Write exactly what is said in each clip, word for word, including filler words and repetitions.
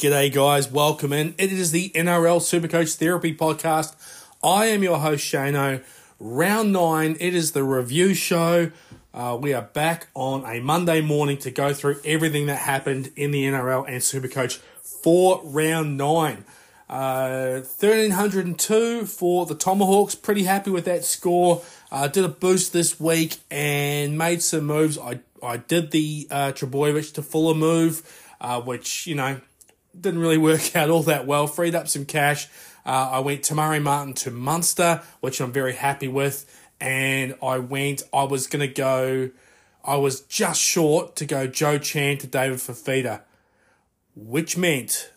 G'day guys, welcome in. It is the N R L Supercoach Therapy Podcast. I am your host Shano. Round nine, it is the review show. Uh, we are back on a Monday morning to go through everything that happened in the N R L and Supercoach for round nine. Uh, one thousand three hundred two for the Tomahawks. Pretty happy with that score. Uh, did a boost this week and made some moves. I, I did the uh, Trebojevic to Fuller move, uh, which, you know, didn't really work out all that well. Freed up some cash. Uh, I went Tamari Martin to Munster, which I'm very happy with. And I went, I was going to go, I was just short to go Joe Chan to David Fifita, which meant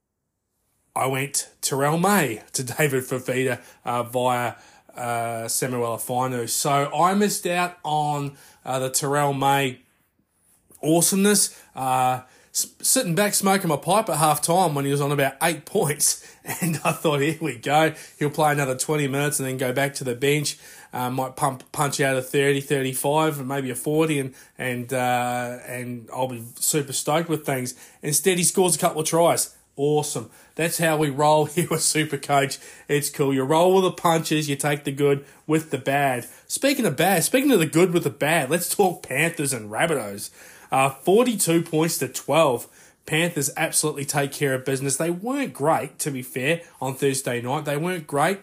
I went Terrell May to David Fifita uh, via uh, Samuel Afinu. So I missed out on uh, the Terrell May awesomeness. Uh, sitting back smoking my pipe at half time when he was on about eight points. And I thought, here we go. He'll play another twenty minutes and then go back to the bench. Uh, might pump punch out a thirty, thirty-five, and maybe a forty, and and uh, and I'll be super stoked with things. Instead, he scores a couple of tries. Awesome. That's how we roll here with Supercoach. It's cool. You roll with the punches. You take the good with the bad. Speaking of bad, speaking of the good with the bad, let's talk Panthers and Rabbitohs. Uh, forty-two points to twelve. Panthers absolutely take care of business. They weren't great, to be fair, on Thursday night. They weren't great.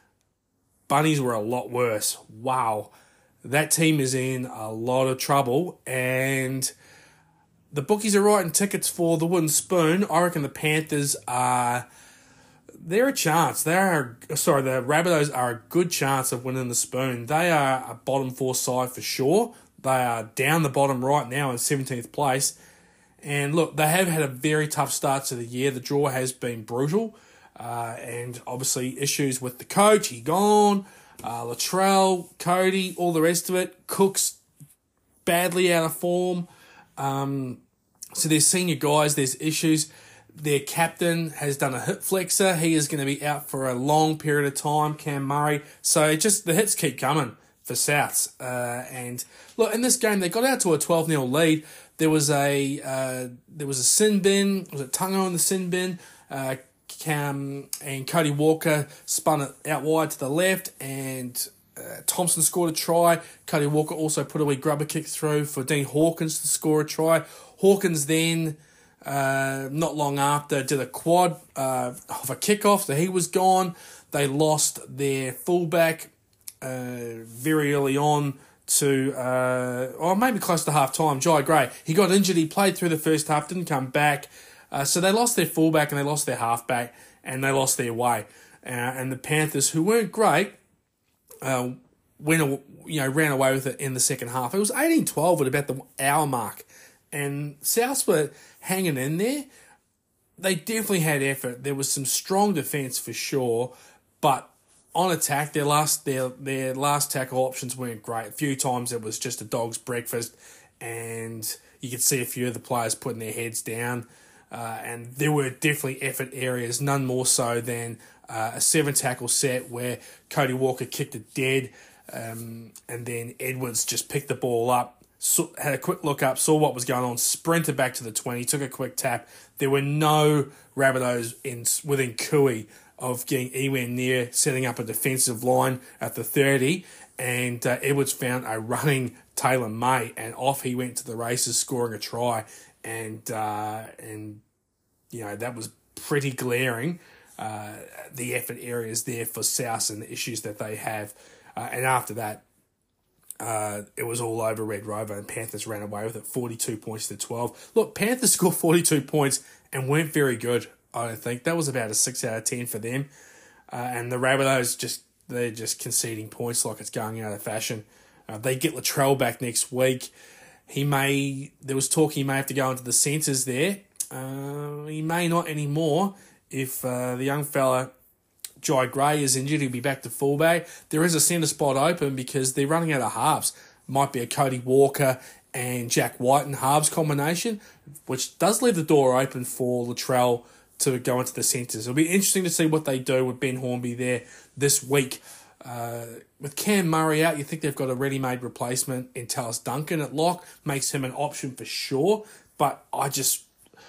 Bunnies were a lot worse. Wow. That team is in a lot of trouble, and the bookies are writing tickets for the wooden spoon. I reckon the Panthers are, they're a chance. They are, sorry, the Rabbitohs are a good chance of winning the spoon. They are a bottom four side for sure. They are down the bottom right now in seventeenth place. And look, they have had a very tough start to the year. The draw has been brutal. Uh, and obviously issues with the coach. He gone. Uh, Latrell, Cody, all the rest of it. Cook's badly out of form. Um, so there's senior guys, there's issues. Their captain has done a hip flexor. He is going to be out for a long period of time, Cam Murray. So it just the hits keep coming for Souths. Uh, and look, in this game, they got out to a twelve nil lead. There was a uh, there was a sin bin. Was it Tungo in the sin bin? Uh, Cam and Cody Walker spun it out wide to the left, and uh, Thompson scored a try. Cody Walker also put a wee grubber kick through for Dean Hawkins to score a try. Hawkins then, uh, not long after, did a quad uh, of a kickoff, so he was gone. They lost their fullback uh, very early on to, uh, or maybe close to half time, Jai Gray. He got injured, he played through the first half, didn't come back. Uh, so they lost their fullback and they lost their halfback and they lost their way. Uh, and the Panthers, who weren't great, uh, went, you know, ran away with it in the second half. It was eighteen twelve at about the hour mark. And Souths were hanging in there. They definitely had effort. There was some strong defence for sure. But on attack, their last their their last tackle options weren't great. A few times it was just a dog's breakfast. And you could see a few of the players putting their heads down. Uh, and there were definitely effort areas, none more so than uh, a seven-tackle set where Cody Walker kicked it dead, um, and then Edwards just picked the ball up, saw, had a quick look up, saw what was going on, sprinted back to the twenty, took a quick tap. There were no Rabbitohs in, within cooey of getting anywhere near setting up a defensive line at the thirty, and uh, Edwards found a running Taylor May, and off he went to the races, scoring a try. And, uh, and you know, that was pretty glaring, uh, the effort areas there for South and the issues that they have. Uh, and after that, uh, it was all over Red Rover, and Panthers ran away with it, forty-two points to twelve. Look, Panthers scored forty-two points and weren't very good, I don't think. That was about a six out of ten for them. Uh, and the Rabbitohs, just they're just conceding points like it's going out of fashion. Uh, they get Latrell back next week. He may, there was talk he may have to go into the centres there. Uh, he may not anymore if uh, the young fella, Jai Gray, is injured. He'll be back to fullback. There is a centre spot open because they're running out of halves. Might be a Cody Walker and Jack White and halves combination, which does leave the door open for Latrell to go into the centres. It'll be interesting to see what they do with Ben Hornby there this week. Uh, with Cam Murray out, you think they've got a ready-made replacement in Tallis Duncan at lock. Makes him an option for sure. But I just,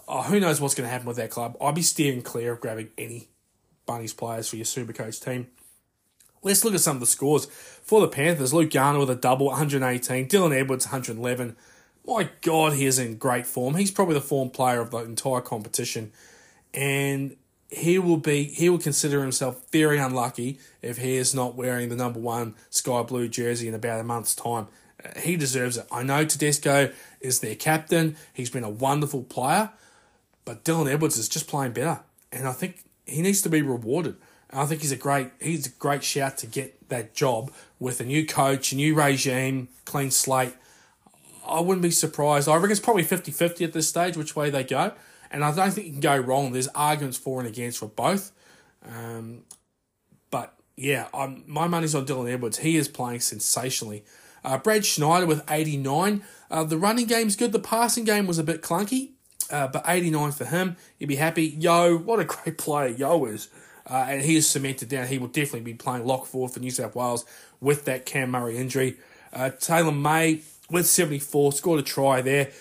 oh, who knows what's going to happen with that club. I'd be steering clear of grabbing any Bunnies players for your Supercoach team. Let's look at some of the scores. For the Panthers, Luke Garner with a double, one hundred eighteen. Dylan Edwards, one hundred eleven. My God, he is in great form. He's probably the form player of the entire competition. And he will be, he will consider himself very unlucky if he is not wearing the number one sky blue jersey in about a month's time. Uh, he deserves it. I know Tedesco is their captain. He's been a wonderful player. But Dylan Edwards is just playing better. And I think he needs to be rewarded. I think he's a great he's a great shout to get that job with a new coach, a new regime, clean slate. I wouldn't be surprised. I reckon it's probably fifty-fifty at this stage, which way they go. And I don't think you can go wrong. There's arguments for and against for both. Um, but, yeah, I'm, my money's on Dylan Edwards. He is playing sensationally. Uh, Brad Schneider with eighty-nine. Uh, the running game's good. The passing game was a bit clunky. Uh, but eighty-nine for him. You'd be happy. Yo, what a great player Yo is. Uh, and he is cemented down. He will definitely be playing lock forward for New South Wales with that Cam Murray injury. Uh, Taylor May with seventy-four, scored a try there.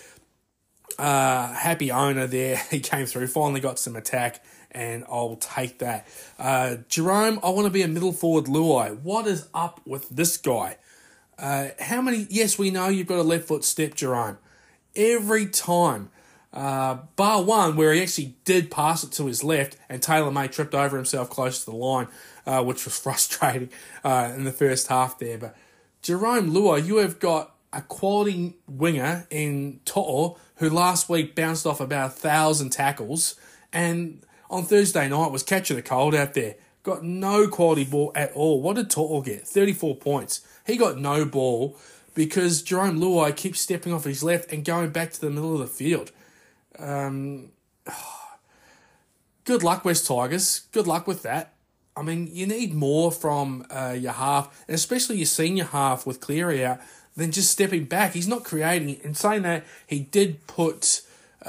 Uh, happy owner there. He came through, finally got some attack, and I'll take that. Uh, Jerome, I want to be a middle forward Luai. What is up with this guy? Uh, how many... Yes, we know you've got a left foot step, Jerome. Every time... Uh, bar one, where he actually did pass it to his left, and Taylor May tripped over himself close to the line, uh, which was frustrating uh, in the first half there. But Jerome Luai, you have got a quality winger in To'o, who last week bounced off about a thousand tackles, and on Thursday night was catching the cold out there. Got no quality ball at all. What did To'o get? thirty-four points. He got no ball because Jerome Luai keeps stepping off his left and going back to the middle of the field. Um, good luck, West Tigers. Good luck with that. I mean, you need more from uh, your half, and especially your senior half with Cleary out, than just stepping back. He's not creating. In saying that, he did put,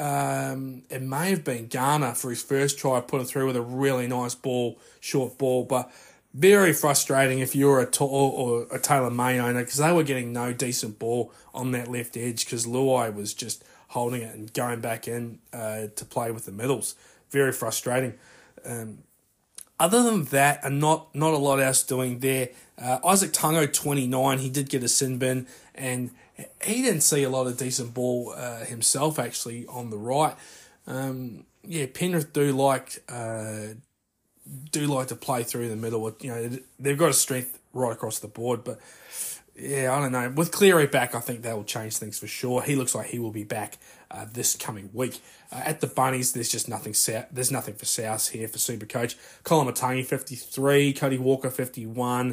um, it may have been Garner for his first try, put him through with a really nice ball, short ball, but very frustrating if you're a To'o or a Taylor May owner, because they were getting no decent ball on that left edge, because Luai was just holding it and going back in uh, to play with the middles. Very frustrating. Um, other than that, and not not a lot else doing there. Uh, Isaac Tungo, twenty-nine, he did get a sin bin, and he didn't see a lot of decent ball uh, himself, actually, on the right. Um, yeah, Penrith do like uh, do like to play through the middle. You know, they've got a strength right across the board, but yeah, I don't know. With Cleary back, I think that will change things for sure. He looks like he will be back uh, this coming week. Uh, at the Bunnies, there's just nothing. South, there's nothing for South here for Supercoach. Colin Matangi, fifty-three. Cody Walker, fifty-one.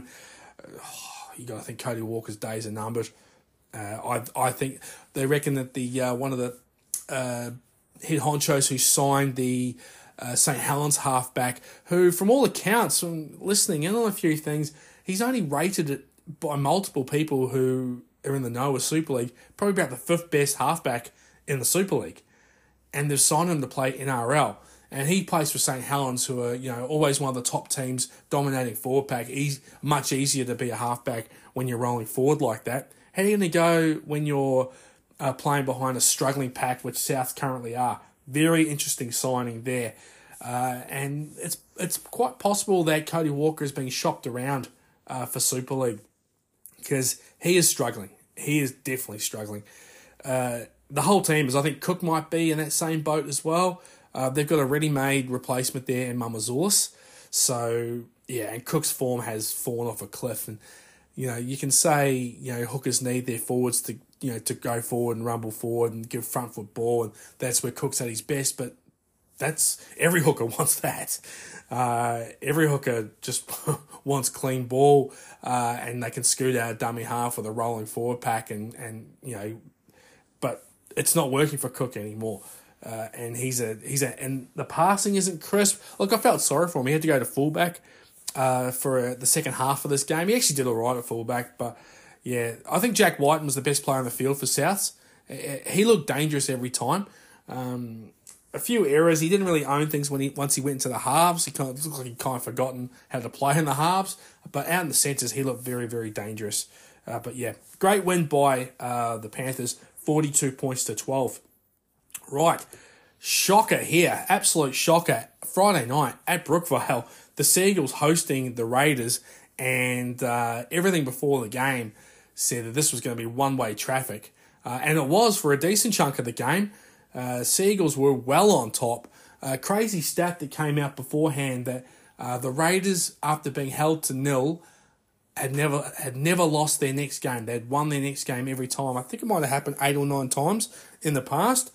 Oh, you got to think Cody Walker's days are numbered. Uh, I I think they reckon that the uh, one of the uh, head honchos who signed the uh, Saint Helens halfback, who from all accounts, from listening in on a few things, he's only rated it by multiple people who are in the know with Super League, probably about the fifth best halfback in the Super League. And they've signed him to play N R L. And he plays for Saint Helens, who are, you know, always one of the top teams dominating forward pack. Easy, much easier to be a halfback when you're rolling forward like that. How are you going to go when you're uh, playing behind a struggling pack, which South currently are? Very interesting signing there. Uh, and it's it's quite possible that Cody Walker is being shopped around uh, for Super League, because he is struggling. He is definitely struggling. Uh, the whole team is, I think Cook might be in that same boat as well. Uh, they've got a ready-made replacement there in Mamazoulis. So, yeah, and Cook's form has fallen off a cliff. And, you know, you can say, you know, hookers need their forwards to, you know, to go forward and rumble forward and give front foot ball. And that's where Cook's at his best. But that's, every hooker wants that. Uh, every hooker just wants clean ball, uh, and they can scoot out a dummy half with a rolling forward pack, and, and you know, but it's not working for Cook anymore. Uh, and he's a he's a and the passing isn't crisp. Look, I felt sorry for him. He had to go to fullback uh, for uh, the second half of this game. He actually did all right at fullback, but yeah, I think Jack Whiten was the best player on the field for Souths. He looked dangerous every time. Um, a few errors. He didn't really own things when he once he went into the halves. He kind of looked like he kind of forgotten how to play in the halves. But out in the centres, he looked very, very dangerous. Uh, but yeah, great win by uh, the Panthers, forty-two points to twelve. Right, shocker here, absolute shocker. Friday night at Brookvale, the Seagulls hosting the Raiders, and uh, everything before the game said that this was going to be one-way traffic. Uh, and it was for a decent chunk of the game. Uh, Seagulls were well on top. A crazy stat that came out beforehand that uh, the Raiders, after being held to nil, had never had never lost their next game. They'd won their next game every time. I think it might have happened eight or nine times in the past.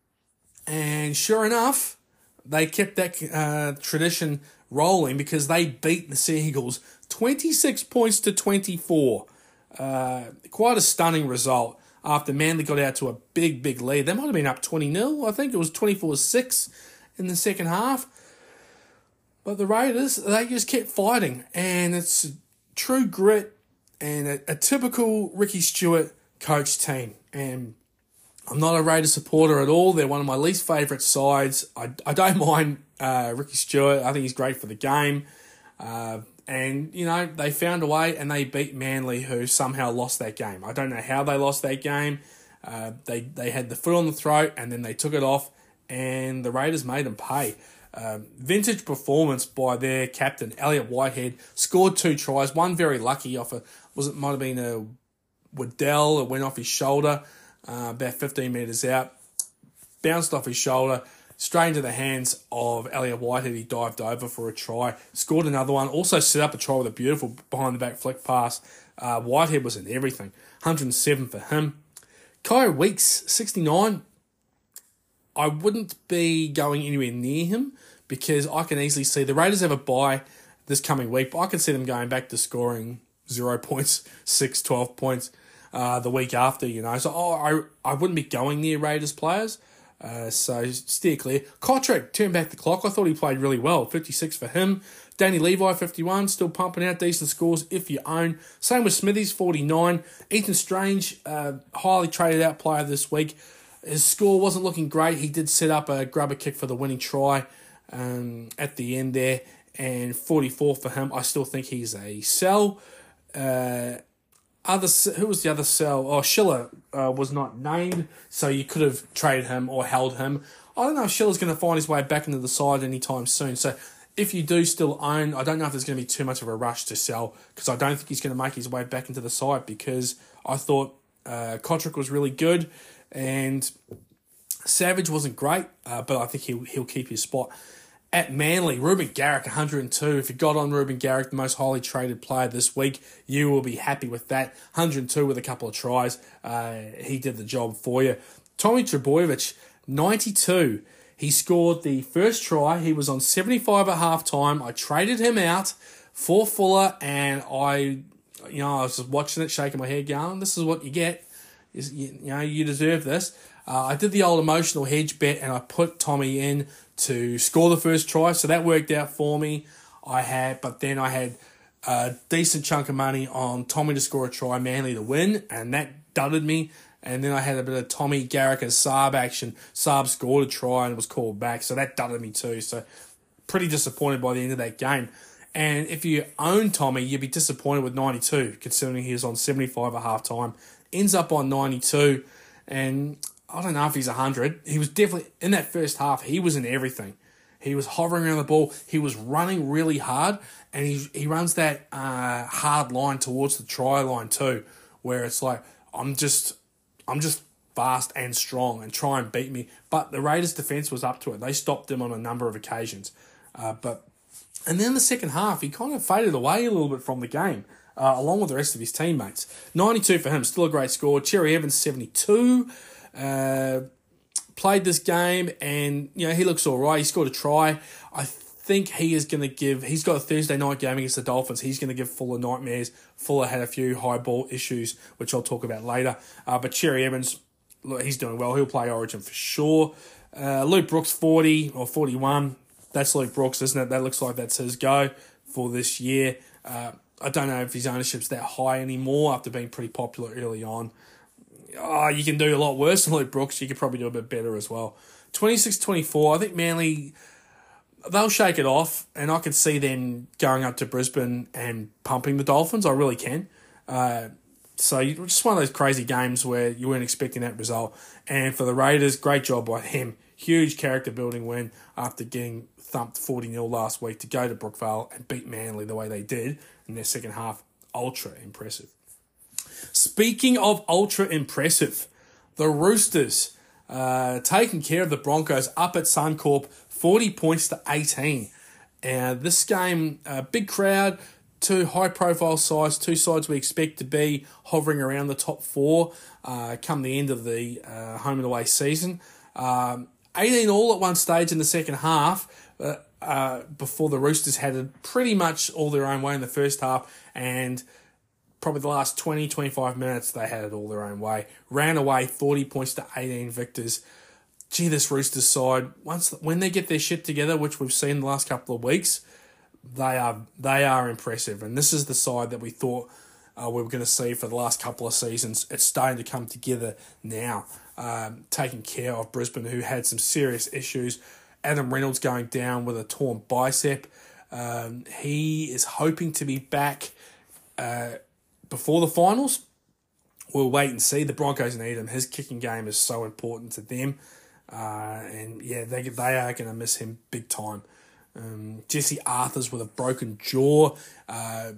And sure enough, they kept that uh, tradition rolling because they beat the Seagulls twenty-six points to twenty-four. Uh, quite a stunning result after Manly got out to a big, big lead. They might have been up twenty nil. I think it was twenty-four six in the second half. But the Raiders, they just kept fighting. And it's true grit and a, a typical Ricky Stuart coach team. And I'm not a Raiders supporter at all. They're one of my least favourite sides. I, I don't mind uh, Ricky Stuart. I think he's great for the game. Uh, and, you know, they found a way and they beat Manly, who somehow lost that game. I don't know how they lost that game. Uh, they, they had the foot on the throat and then they took it off and the Raiders made them pay. Uh, vintage performance by their captain, Elliot Whitehead. Scored two tries, one very lucky off a, was it might have been a Waddell. It went off his shoulder. Uh, about fifteen metres out, bounced off his shoulder, straight into the hands of Elliot Whitehead. He dived over for a try, scored another one, also set up a try with a beautiful behind-the-back flick pass. Uh, Whitehead was in everything, one hundred seven for him. Kyle Weeks, sixty-nine. I wouldn't be going anywhere near him because I can easily see the Raiders have a bye this coming week, but I can see them going back to scoring zero points, six, twelve points. Uh, the week after, you know. So oh, I I wouldn't be going near Raiders players. Uh, so steer clear. Kotrick turned back the clock. I thought he played really well. fifty-six for him. Danny Levi, fifty-one. Still pumping out decent scores if you own. Same with Smithies, forty-nine. Ethan Strange, uh, highly traded out player this week. His score wasn't looking great. He did set up a grubber kick for the winning try um, at the end there. And forty-four for him. I still think he's a sell. Uh... Other who was the other sell? Oh, Schiller uh, was not named, so you could have traded him or held him. I don't know if Schiller's going to find his way back into the side anytime soon. So if you do still own, I don't know if there's going to be too much of a rush to sell because I don't think he's going to make his way back into the side because I thought uh, Kotrick was really good and Savage wasn't great, uh, but I think he'll, he'll keep his spot. At Manly, Ruben Garrick, one hundred two. If you got on Ruben Garrick, the most highly traded player this week, you will be happy with that. one hundred two with a couple of tries. Uh, he did the job for you. Tommy Trbojevic, ninety-two. He scored the first try. He was on seventy-five at halftime. I traded him out for Fuller, and I, you know, I was just watching it, shaking my head, going, this is what you get. You, you know, you deserve this. Uh, I did the old emotional hedge bet, and I put Tommy in to score the first try, so that worked out for me. I had, but then I had a decent chunk of money on Tommy to score a try, Manly to win, and that dudded me. And then I had a bit of Tommy, Garrick, and Saab action. Saab scored a try and was called back, so that dudded me too. So pretty disappointed by the end of that game. And if you own Tommy, you'd be disappointed with ninety-two, considering he was on seventy-five at half time. Ends up on ninety-two, and I don't know if he's one hundred. He was definitely, in that first half, he was in everything. He was hovering around the ball. He was running really hard, and he he runs that uh, hard line towards the try line too, where it's like, I'm just I'm just fast and strong and try and beat me. But the Raiders' defence was up to it. They stopped him on a number of occasions. Uh, but And then the second half, he kind of faded away a little bit from the game, uh, along with the rest of his teammates. ninety-two for him, still a great score. Cherry Evans, seventy-two. Uh, played this game and, you know, he looks all right. He scored a try. I think he is going to give... He's got a Thursday night game against the Dolphins. He's going to give Fuller nightmares. Fuller had a few high ball issues, which I'll talk about later. Uh, but Cherry Evans, look, he's doing well. He'll play Origin for sure. Uh, Luke Brooks, forty or forty-one. That's Luke Brooks, isn't it? That looks like that's his go for this year. Uh, I don't know if his ownership's that high anymore after being pretty popular early on. Oh, you can do a lot worse than Luke Brooks. You could probably do a bit better as well. twenty-six twenty-four. I think Manly, they'll shake it off, and I could see them going up to Brisbane and pumping the Dolphins. I really can. Uh, so just one of those crazy games where you weren't expecting that result. And for the Raiders, great job by him. Huge character building win after getting thumped forty nil last week to go to Brookvale and beat Manly the way they did in their second half. Ultra impressive. Speaking of ultra impressive, the Roosters uh, taking care of the Broncos up at Suncorp, forty points to eighteen. And this game, uh, big crowd, two high-profile sides, two sides we expect to be hovering around the top four uh, come the end of the uh, home and away season. Um, eighteen all at one stage in the second half uh, uh, before the Roosters had it pretty much all their own way in the first half, and probably the last twenty, twenty-five minutes they had it all their own way. Ran away forty points to eighteen victors. Gee, this Roosters side, once when they get their shit together, which we've seen the last couple of weeks, they are they are impressive. And this is the side that we thought uh, we were going to see for the last couple of seasons. It's starting to come together now, um, taking care of Brisbane, who had some serious issues. Adam Reynolds going down with a torn bicep. Um, he is hoping to be back uh, before the finals. We'll wait and see. The Broncos need him. His kicking game is so important to them. Uh, and yeah, they they are going to miss him big time. Um, Jesse Arthurs with a broken jaw uh,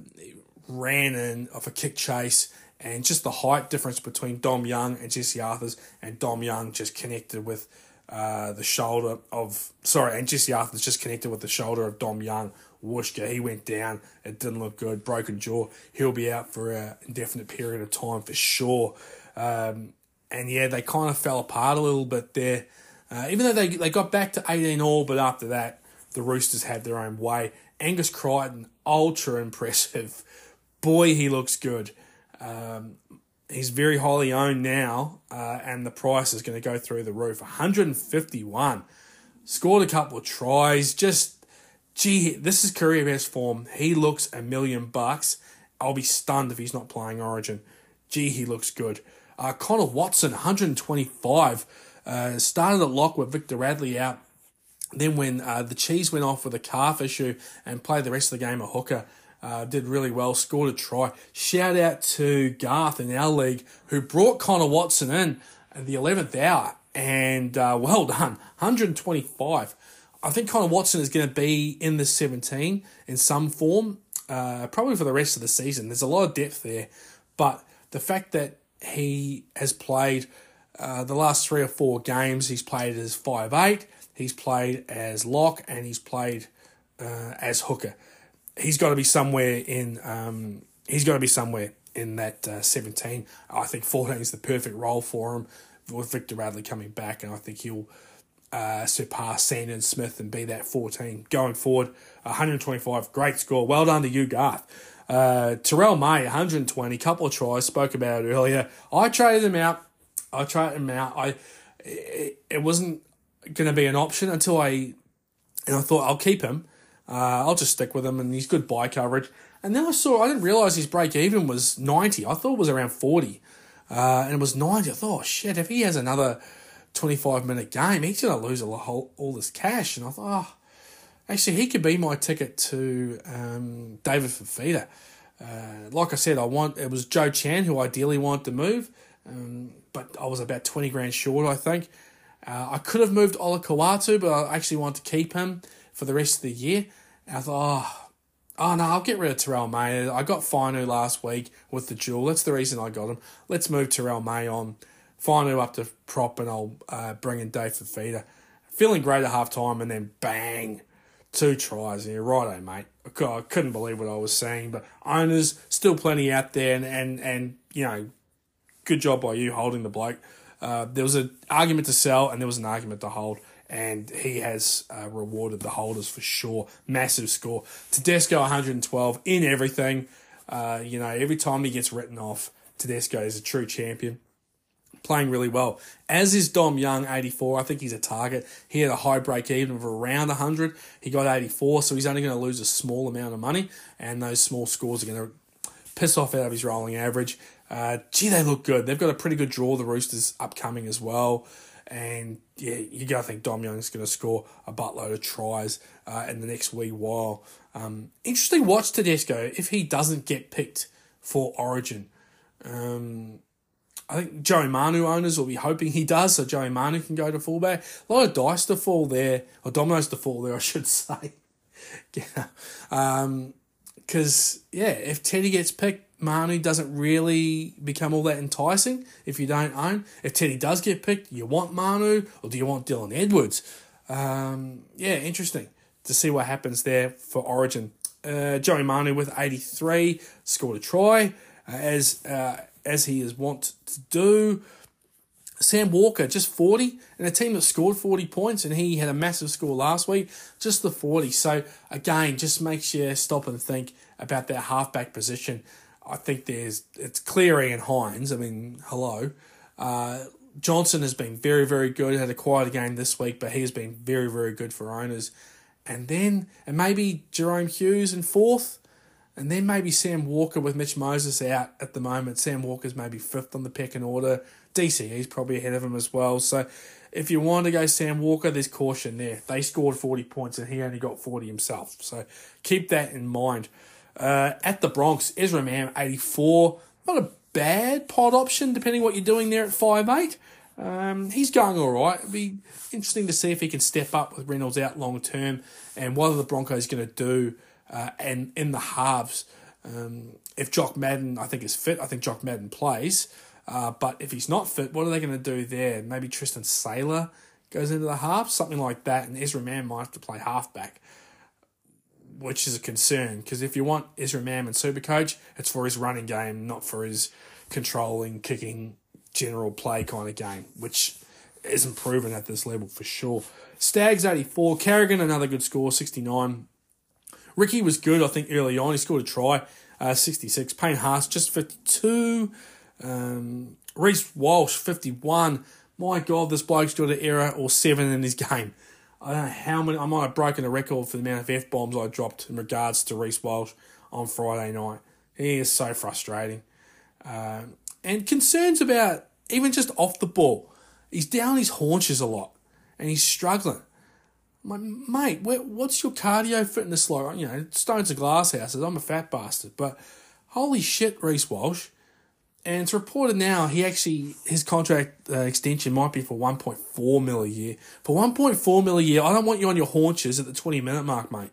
ran in off a kick chase, and just the height difference between Dom Young and Jesse Arthurs, and Dom Young just connected with uh, the shoulder of sorry, and Jesse Arthurs just connected with the shoulder of Dom Young. Whooshka, he went down. It didn't look good. Broken jaw. He'll be out for an indefinite period of time for sure. Um, and yeah, they kind of fell apart a little bit there. Uh, even though they they got back to eighteen all, but after that, the Roosters had their own way. Angus Crichton, ultra impressive. Boy, he looks good. Um, he's very highly owned now, uh, and the price is going to go through the roof. one hundred fifty-one. Scored a couple of tries. Just, gee, this is career best form. He looks a million bucks. I'll be stunned if he's not playing Origin. Gee, he looks good. Uh, Connor Watson, one hundred twenty-five. Uh, started at lock with Victor Radley out. Then when uh, the Cheese went off with a calf issue and played the rest of the game a hooker, uh, did really well, scored a try. Shout out to Garth in our league who brought Connor Watson in at the eleventh hour. And uh, well done, one hundred twenty-five. I think Connor Watson is going to be in the seventeen in some form, uh, probably for the rest of the season. There's a lot of depth there. But the fact that he has played uh, the last three or four games, he's played as five eight, he's played as lock, and he's played uh, as hooker. He's got to be somewhere in. Um, he's got to be somewhere in that uh, seventeen. I think fourteen is the perfect role for him, with Victor Radley coming back, and I think he'll uh, surpass Sandon Smith and be that fourteen going forward. one hundred twenty-five, great score. Well done to you, Garth. Uh, Terrell May, one hundred twenty, couple of tries. Spoke about it earlier. I traded him out. I traded him out. I it, it wasn't going to be an option until I, and I thought I'll keep him. Uh, I'll just stick with him, and he's good buy coverage. And then I saw, I didn't realise his break even was ninety. I thought it was around forty. Uh, and it was ninety. I thought, oh shit, if he has another twenty-five minute game, he's going to lose all, whole, all this cash. And I thought, oh, actually, he could be my ticket to um, David Fifita. Uh, like I said, I want it was Joe Chan who ideally wanted to move, um, but I was about twenty grand short, I think. Uh, I could have moved Ola Kawatu, but I actually wanted to keep him for the rest of the year. And I thought, oh, oh no, I'll get rid of Terrell May. I got Finu last week with the duel. That's the reason I got him. Let's move Terrell May on. Finu up to prop, and I'll uh, bring in Dave Fifita. Feeling great at half time, and then bang, two tries. Yeah, righto, mate. I couldn't believe what I was seeing, but owners, still plenty out there, and, and, and you know, good job by you holding the bloke. Uh, there was an argument to sell, and there was an argument to hold, and he has uh, rewarded the holders for sure. Massive score. Tedesco, one hundred twelve in everything. Uh, you know, every time he gets written off, Tedesco is a true champion. Playing really well. As is Dom Young, eighty-four. I think he's a target. He had a high break even of around one hundred. He got eighty-four, so he's only going to lose a small amount of money, and those small scores are going to piss off out of his rolling average. Uh, gee, they look good. They've got a pretty good draw, the Roosters, upcoming as well. And, yeah, you got to think Dom Young's going to score a buttload of tries uh, in the next wee while. Um, interesting watch Tedesco if he doesn't get picked for Origin. Um... I think Joey Manu owners will be hoping he does, so Joey Manu can go to fullback. A lot of dice to fall there, or dominoes to fall there, I should say. yeah. Um, because, yeah, if Teddy gets picked, Manu doesn't really become all that enticing if you don't own. If Teddy does get picked, you want Manu, or do you want Dylan Edwards? Um, yeah, interesting to see what happens there for Origin. Uh, Joey Manu with eighty-three scored a try, uh, as uh, as he is wont to do. Sam Walker, just forty, and a team that scored forty points, and he had a massive score last week, just the forty. So, again, just makes you stop and think about that halfback position. I think there's, it's Cleary and Hines. I mean, hello. Uh, Johnson has been very, very good. Had a quieter game this week, but he has been very, very good for owners. And then, and maybe Jerome Hughes in fourth, and then maybe Sam Walker with Mitch Moses out at the moment. Sam Walker's maybe fifth on the pecking order. D C E's probably ahead of him as well. So if you want to go Sam Walker, there's caution there. They scored forty points and he only got forty himself. So keep that in mind. Uh, at the Bronx, Ezra Mam, eighty-four. Not a bad pod option, depending what you're doing there at five eight. Um, he's going all right. It'll be interesting to see if he can step up with Reynolds out long term, and what are the Broncos going to do uh, and in the halves. Um, if Jock Madden, I think, is fit, I think Jock Madden plays. Uh, but if he's not fit, what are they going to do there? Maybe Tristan Saylor goes into the half, something like that, and Ezra Mam might have to play halfback, which is a concern, because if you want Ezra Mam in Supercoach, it's for his running game, not for his controlling, kicking, general play kind of game, which isn't proven at this level for sure. Stags, eighty-four. Carrigan, another good score, sixty-nine. Ricky was good, I think, early on. He scored a try, uh, sixty-six. Payne Haas, just fifty-two. Um, Reece Walsh, fifty-one. My God, this bloke's got an error or seven in his game. I don't know how many. I might have broken a record for the amount of F-bombs I dropped in regards to Reece Walsh on Friday night. He is so frustrating. Uh, and concerns about even just off the ball. He's down his haunches a lot and he's struggling. I'm like, mate, where, what's your cardio fitness like? You know, stones and glass houses. I'm a fat bastard. But holy shit, Reece Walsh. And it's reported now he actually, his contract uh, extension might be for one point four mil a year. For one point four mil a year, I don't want you on your haunches at the twenty minute mark, mate.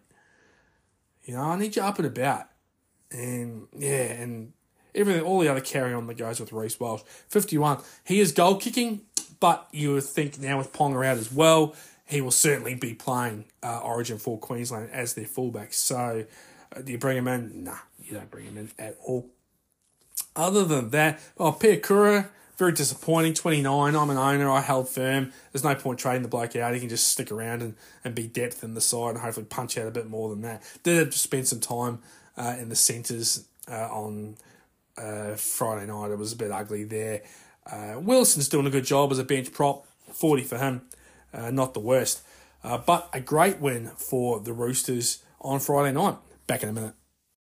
You know, I need you up and about. And yeah, and everything, all the other carry on that goes with Reece Walsh. fifty-one. He is goal kicking, but you would think now with Ponga out as well, he will certainly be playing uh, Origin for Queensland as their fullback. So, uh, do you bring him in? Nah, you don't bring him in at all. Other than that, oh, Pia Kura, very disappointing, twenty-nine. I'm an owner, I held firm. There's no point trading the bloke out. He can just stick around and, and be depth in the side and hopefully punch out a bit more than that. Did spend some time uh, in the centres uh, on uh, Friday night. It was a bit ugly there. Uh, Wilson's doing a good job as a bench prop, forty for him. Uh, not the worst. Uh, but a great win for the Roosters on Friday night. Back in a minute.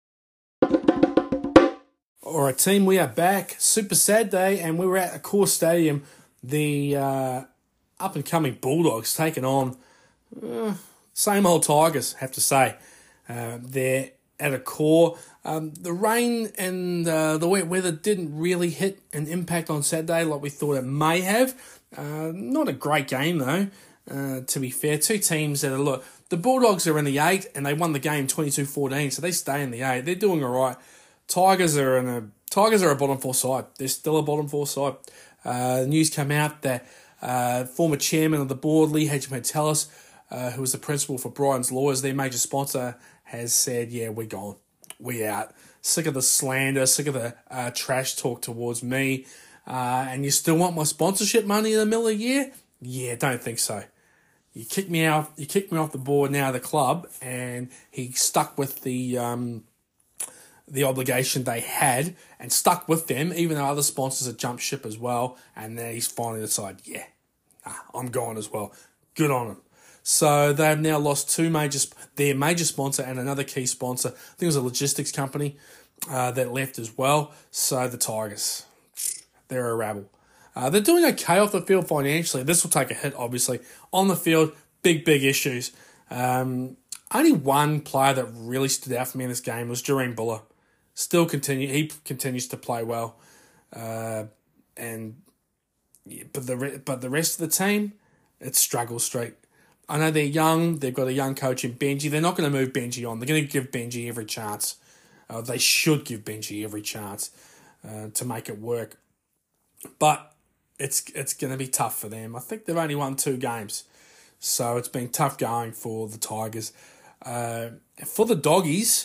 All right, team, we are back. Super sad day, and we were at Accor Stadium. The uh, up-and-coming Bulldogs taking on uh, same old Tigers, have to say. Uh, they're at Accor. Um, the rain and uh, the wet weather didn't really hit an impact on Saturday like we thought it may have. Uh, not a great game, though, uh, to be fair. Two teams that are, look, the Bulldogs are in the eight, and they won the game twenty-two fourteen, so they stay in the eight. They're doing all right. Tigers are in a Tigers are a bottom four side. They're still a bottom four side. Uh, news came out that uh, former chairman of the board, Lee Hadjimetellus, uh, who was the principal for Brian's Lawyers, their major sponsor, has said, yeah, we're gone. We out. Sick of the slander, sick of the uh, trash talk towards me. Uh, and you still want my sponsorship money in the middle of the year? Yeah, don't think so. You kicked me out. You kicked me off the board now, the club, and he stuck with the um, the obligation they had and stuck with them, even though other sponsors had jumped ship as well. And then he's finally decided, yeah, nah, I'm gone as well. Good on him. So they have now lost two major, their major sponsor and another key sponsor. I think it was a logistics company uh, that left as well. So the Tigers, they're a rabble. Uh, they're doing okay off the field financially. This will take a hit, obviously. On the field, big, big issues. Um, only one player that really stood out for me in this game was Jareen Buller. Still continue, he continues to play well. Uh, and yeah, but the re- but the rest of the team, it's struggle street. I know they're young. They've got a young coach in Benji. They're not going to move Benji on. They're going to give Benji every chance. Uh, they should give Benji every chance uh, to make it work. But it's it's going to be tough for them. I think they've only won two games. So it's been tough going for the Tigers. Uh, for the Doggies,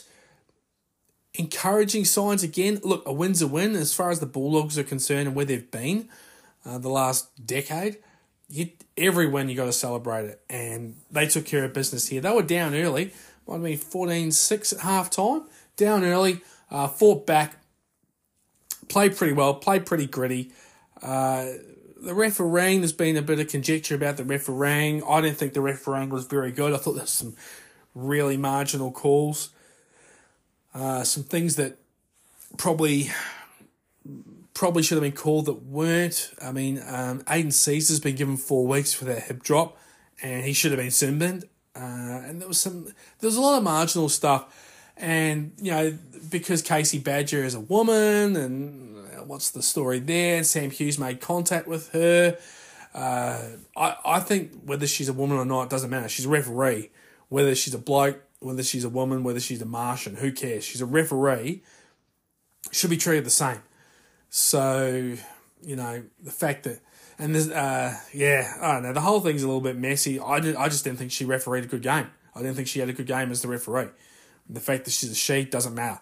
encouraging signs again. Look, a win's a win as far as the Bulldogs are concerned and where they've been uh, the last decade. You, every win, you got to celebrate it. And they took care of business here. They were down early. Might have been fourteen six at half time. Down early, uh, fought back, played pretty well, played pretty gritty. Uh, the refereeing, there's been a bit of conjecture about the refereeing. I didn't think the refereeing was very good. I thought there was some really marginal calls. Uh, some things that probably probably should have been called that weren't. I mean, um, Aiden Caesar's been given four weeks for that hip drop, and he should have been sin-binned. Uh, and there was some, there was a lot of marginal stuff. And, you know, because Casey Badger is a woman, and what's the story there? Sam Hughes made contact with her. Uh, I, I think whether she's a woman or not, it doesn't matter. She's a referee. Whether she's a bloke, whether she's a woman, whether she's a Martian, who cares? She's a referee, should be treated the same. So, you know, the fact that, and there's, uh, yeah, I don't know, the whole thing's a little bit messy. I, did, I just didn't think she refereed a good game. I didn't think she had a good game as the referee. The fact that she's a she doesn't matter.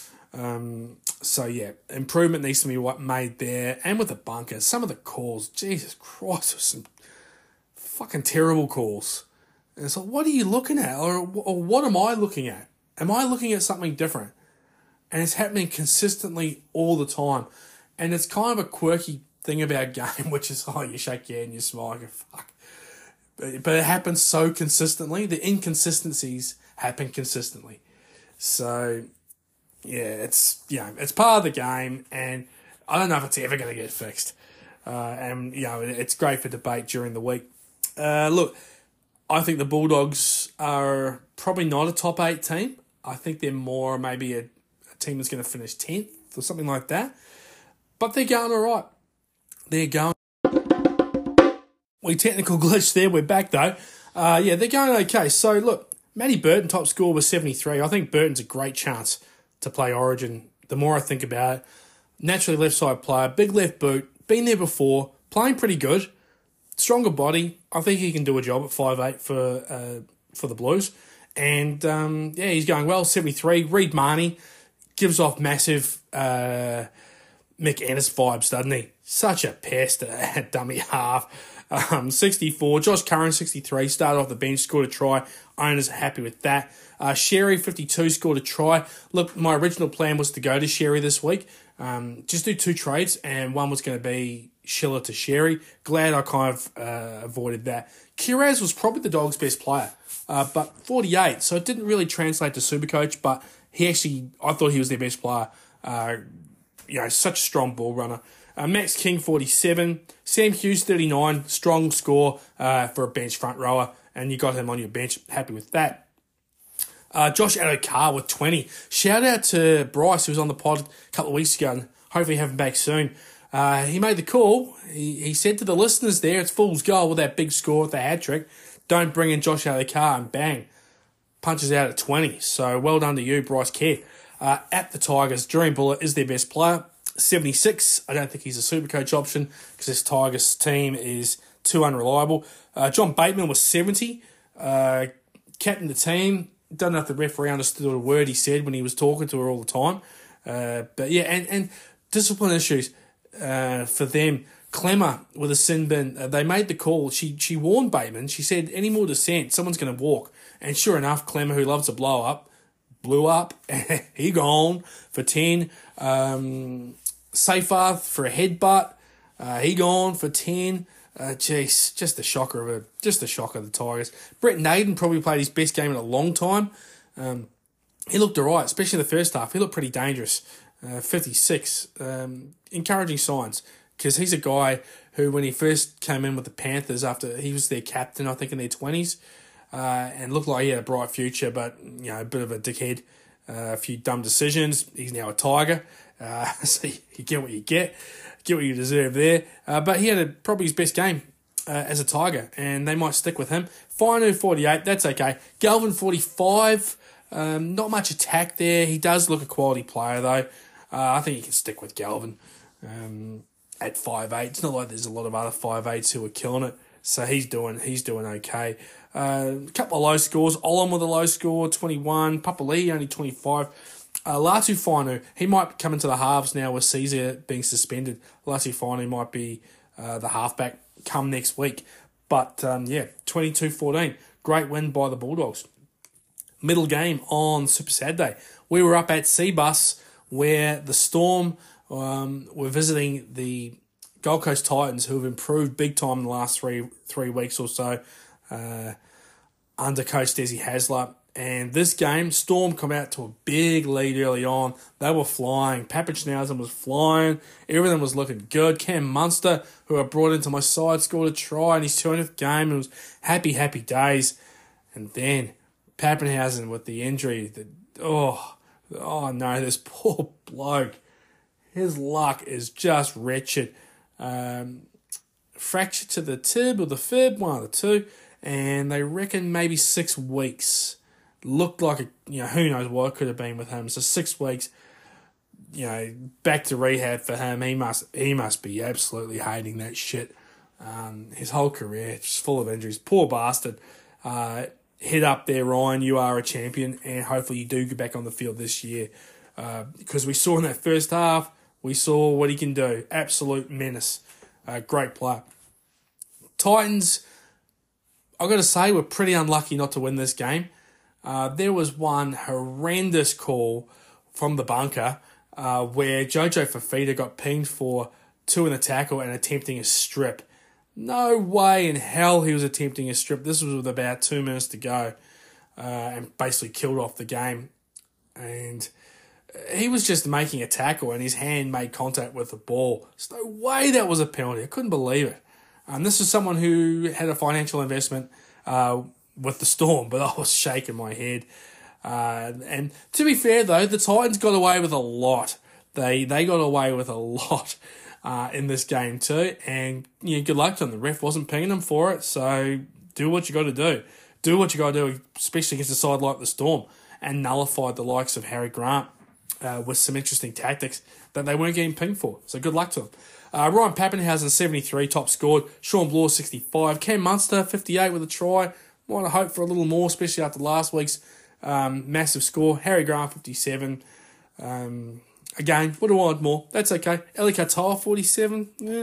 Um, so, yeah, improvement needs to be what made there. And with the bunkers, some of the calls, Jesus Christ, there's some fucking terrible calls. And it's like, what are you looking at? Or, or what am I looking at? Am I looking at something different? And it's happening consistently all the time. And it's kind of a quirky thing about game, which is, oh, you shake your head and you smile, you go, fuck. But, but it happens so consistently. The inconsistencies happen consistently. So, yeah, it's, you know, it's part of the game, and I don't know if it's ever going to get fixed. Uh, and, you know, it's great for debate during the week. Uh, look, I think the Bulldogs are probably not a top eight team. I think they're more maybe a, a team that's going to finish tenth or something like that. But they're going all right. They're going. We technical glitch there. We're back, though. Uh, yeah, they're going okay. So, look, Matty Burton, top score was seventy-three. I think Burton's a great chance to play Origin. The more I think about it, naturally left side player, big left boot, been there before, playing pretty good, stronger body. I think he can do a job at five eight for uh, for the Blues. And, um, yeah, he's going well, seventy-three. Reed Marnie gives off massive uh, Mick Ennis vibes, doesn't he? Such a pest at dummy half. Um, sixty-four. Josh Curran, sixty-three. Started off the bench, scored a try. Owners are happy with that. Uh, Sherry, fifty-two, scored a try. Look, my original plan was to go to Sherry this week. Um, just do two trades, and one was going to be Schiller to Sherry. Glad I kind of uh, avoided that. Kiraz was probably the Dogs' best player, uh, but forty-eight, so it didn't really translate to Supercoach, but he actually, I thought he was their best player. Uh, you know, such a strong ball runner. Uh, Max King, forty-seven. Sam Hughes, thirty-nine. Strong score uh, for a bench front rower. And you got him on your bench. Happy with that. Uh, Josh Adokar with twenty. Shout out to Bryce, who was on the pod a couple of weeks ago. And hopefully have him back soon. Uh, he made the call. He, he said to the listeners there, it's fool's goal with that big score with the hat trick. Don't bring in Josh Adokar, and bang. Punches out at twenty. So well done to you, Bryce Kerr. Uh, at the Tigers, Dream Bullet is their best player. seventy-six. I don't think he's a Supercoach option because this Tigers team is too unreliable. Uh, John Bateman was seventy. Uh, captain the team. Don't know if the referee understood a word he said when he was talking to her all the time. Uh, but yeah, and, and discipline issues uh, for them. Clemmer with a sin bin. Uh, they made the call. She she warned Bateman. She said, any more dissent, someone's going to walk. And sure enough, Clemmer, who loves to blow up, blew up. He gone for ten. Um, Seyfarth for a headbutt. Uh, he gone for ten. Uh, jeez, just a shocker of a just a shocker of the Tigers. Brett Naden probably played his best game in a long time. Um, he looked alright, especially in the first half. He looked pretty dangerous. Uh, fifty-six. Um, encouraging signs because he's a guy who, when he first came in with the Panthers, after he was their captain, I think in their twenties, uh, and looked like he had a bright future, but you know, a bit of a dickhead. uh, a few dumb decisions. He's now a Tiger, uh, so you get what you get, get what you deserve there. Uh, but he had a, probably his best game uh, as a Tiger, and they might stick with him. Finu forty-eight, that's okay. Galvin forty-five, um, not much attack there. He does look a quality player though. Uh, I think you can stick with Galvin um, at five eight. It's not like there's a lot of other five eights who are killing it. So he's doing he's doing okay. Uh, a couple of low scores. Olam with a low score, twenty-one. Papali'i only twenty-five. Uh, Latu Finu, he might come into the halves now with Caesar being suspended. Latu Finu might be uh, the halfback come next week. But um, yeah, twenty-two fourteen. Great win by the Bulldogs. Middle game on Super Saturday. We were up at Cbus where the Storm um, were visiting the Gold Coast Titans, who have improved big time in the last three three weeks or so uh, under coach Desi Hasler. And this game, Storm come out to a big lead early on. They were flying. Pappenhausen was flying. Everything was looking good. Cam Munster, who I brought into my side, scored a try in his twentieth game. It was happy, happy days. And then Pappenhausen with the injury. The, oh, oh no, this poor bloke. His luck is just wretched. Um, fracture to the tib or the fib, one of the two, and they reckon maybe six weeks. Looked like, a, you know, who knows what it could have been with him. So six weeks, you know, back to rehab for him. He must he must be absolutely hating that shit. Um, his whole career, just full of injuries. Poor bastard. Uh, head up there, Ryan. You are a champion, and hopefully you do get back on the field this year. Uh, because we saw in that first half, we saw what he can do. Absolute menace. Uh, great player. Titans, I've got to say, we're pretty unlucky not to win this game. Uh, there was one horrendous call from the bunker uh, where Jojo Fafita got pinged for two in the tackle and attempting a strip. No way in hell he was attempting a strip. This was with about two minutes to go uh, and basically killed off the game. And he was just making a tackle and his hand made contact with the ball. There's no way that was a penalty. I couldn't believe it. And this is someone who had a financial investment uh, with the Storm, but I was shaking my head. Uh, and to be fair, though, the Titans got away with a lot. They they got away with a lot uh, in this game too. And you know, good luck to them. The ref wasn't pinging them for it, so do what you got to do. Do what you got to do, especially against a side like the Storm, and nullified the likes of Harry Grant uh, with some interesting tactics that they weren't getting pinged for. So good luck to them. Uh, Ryan Pappenhausen, seventy-three, top scored. Sean Bloor, sixty-five. Cam Munster, fifty-eight with a try. Might have hoped for a little more, especially after last week's um, massive score. Harry Grant, fifty-seven. Um, again, would have wanted more. That's okay. Eli Katoa, forty-seven. Yeah.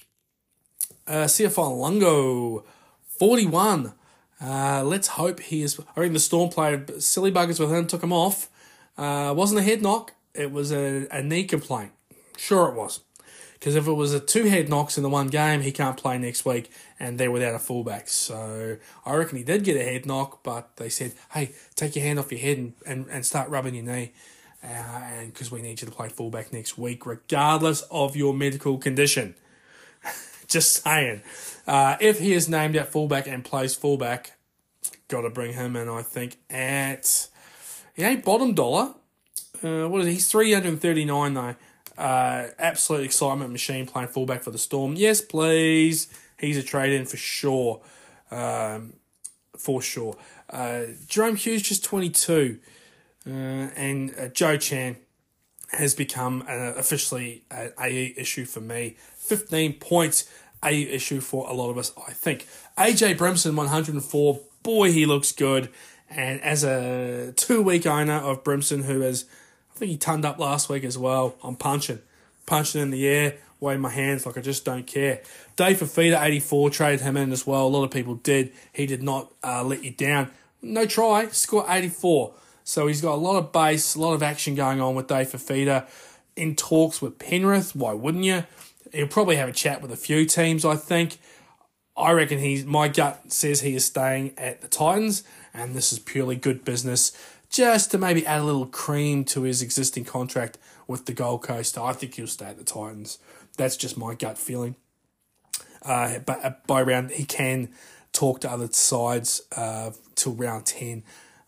Uh, Siafon Lungo, forty-one. Uh, let's hope he is... I think the Storm played silly buggers with him, took him off. Uh, wasn't a head knock. It was a, a knee complaint. Sure it was. Because if it was a two head knocks in the one game, he can't play next week, and they're without a fullback. So I reckon he did get a head knock, but they said, hey, take your hand off your head and, and, and start rubbing your knee, uh, and because we need you to play fullback next week, regardless of your medical condition. Just saying. Uh, if he is named at fullback and plays fullback, got to bring him in, I think, at... He ain't bottom dollar. Uh, what is he? He's three hundred thirty-nine, though. Uh, absolute excitement machine playing fullback for the Storm. Yes, please. He's a trade-in for sure. Um, for sure. Uh, Jerome Hughes, just twenty-two. Uh, and uh, Joe Chan has become an, officially an A E issue for me. fifteen points, A E issue for a lot of us, I think. A J Brimson, one hundred four. Boy, he looks good. And as a two-week owner of Brimson, who has... I think he turned up last week as well. I'm punching. Punching in the air, waving my hands like I just don't care. Dave Fafita, eighty-four, traded him in as well. A lot of people did. He did not uh, let you down. No try, scored eighty-four. So he's got a lot of base, a lot of action going on with Dave Fafita. In talks with Penrith, why wouldn't you? He'll probably have a chat with a few teams, I think. I reckon he's... My gut says he is staying at the Titans, and this is purely good business, just to maybe add a little cream to his existing contract with the Gold Coast. I think he'll stay at the Titans. That's just my gut feeling. Uh, but by round, he can talk to other sides uh, till round ten.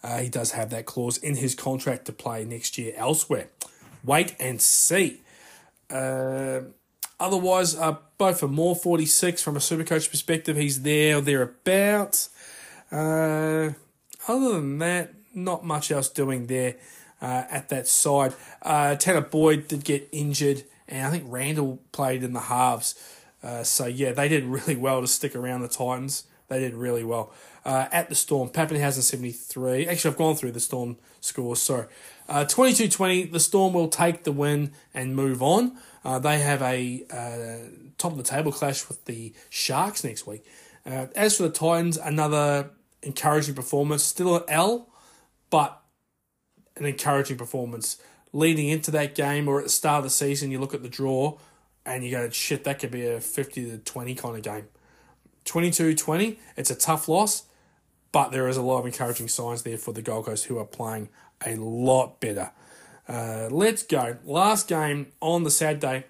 Uh, he does have that clause in his contract to play next year elsewhere. Wait and see. Uh, otherwise, uh, both for more forty-six from a Supercoach perspective. He's there or thereabouts. Uh, other than that, not much else doing there uh, at that side. Uh, Tanner Boyd did get injured, and I think Randall played in the halves. Uh, so, yeah, they did really well to stick around the Titans. They did really well. Uh, at the Storm, Pappenhausen seventy-three. Actually, I've gone through the Storm scores, sorry. Uh, twenty-two twenty, the Storm will take the win and move on. Uh, they have a uh, top-of-the-table clash with the Sharks next week. Uh, as for the Titans, another encouraging performance. Still an L, but an encouraging performance. Leading into that game or at the start of the season, you look at the draw and you go, shit, that could be a fifty to twenty kind of game. twenty-two twenty, it's a tough loss, but there is a lot of encouraging signs there for the Gold Coast, who are playing a lot better. Uh, let's go. Last game on the Saturday,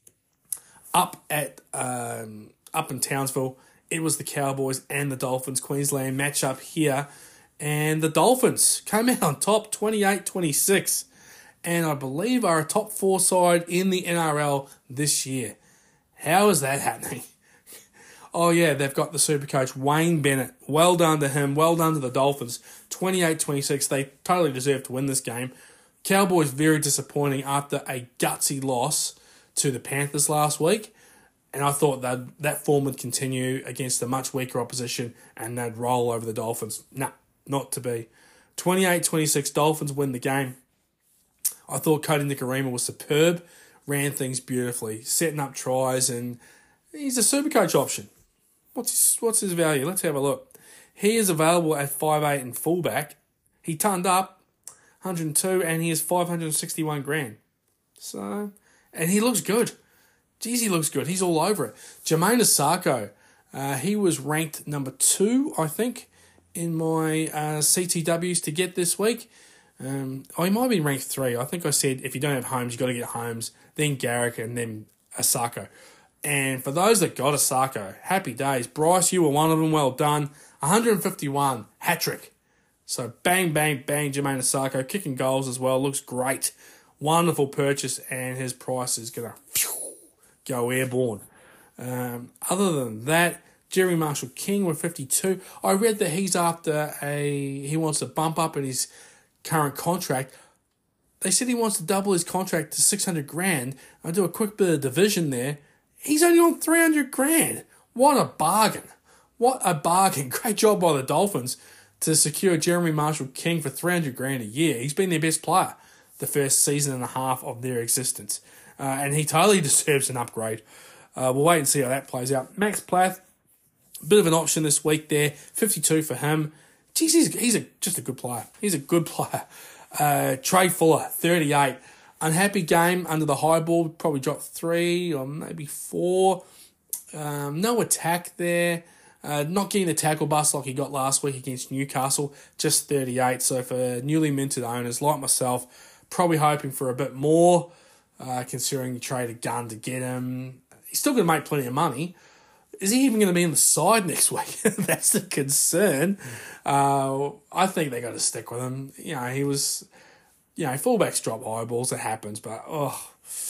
up at um, up in Townsville. It was the Cowboys and the Dolphins Queensland matchup here, and the Dolphins came out on top, twenty-eight twenty-six, and I believe are a top four side in the N R L this year. How is that happening? Oh, yeah, they've got the Supercoach, Wayne Bennett. Well done to him. Well done to the Dolphins. twenty-eight twenty-six. They totally deserve to win this game. Cowboys very disappointing after a gutsy loss to the Panthers last week. And I thought that that form would continue against a much weaker opposition and they'd roll over the Dolphins. Nah, not to be. twenty-eight twenty-six, Dolphins win the game. I thought Cody Nicarima was superb. Ran things beautifully. Setting up tries, and he's a Supercoach option. What's his, what's his value? Let's have a look. He is available at five eight and fullback. He turned up one hundred two and he is five hundred sixty-one grand. So, and he looks good. Jeez, he looks good. He's all over it. Jermaine Asako, uh, he was ranked number two, I think, in my uh, C T Ws to get this week. Um, oh, he might have been ranked three. I think I said if you don't have Holmes, you've got to get Holmes, then Garrick, and then Asako. And for those that got Asako, happy days. Bryce, you were one of them. Well done. one hundred fifty-one, hat-trick. So bang, bang, bang, Jermaine Asako. Kicking goals as well. Looks great. Wonderful purchase, and his price is going to go airborne. Um, other than that, Jerry Marshall King with fifty-two. I read that he's after a... He wants to bump up in his current contract. They said he wants to double his contract to six hundred grand. I do a quick bit of division there. He's only on three hundred grand. What a bargain. What a bargain. Great job by the Dolphins to secure Jeremy Marshall King for three hundred grand a year. He's been their best player the first season and a half of their existence. Uh, and he totally deserves an upgrade. Uh, we'll wait and see how that plays out. Max Plath, bit of an option this week there. fifty-two for him. Jeez, he's, he's a, just a good player. He's a good player. Uh, Trey Fuller, thirty-eight. Unhappy game under the high ball. Probably dropped three or maybe four. Um, no attack there. Uh, not getting the tackle bust like he got last week against Newcastle. Just thirty-eight. So for newly minted owners like myself, probably hoping for a bit more, uh, considering you trade a gun to get him. He's still going to make plenty of money. Is he even going to be in the side next week? That's the concern. Uh, I think they got to stick with him. You know, he was... You know, fullbacks drop eyeballs, it happens, but oh,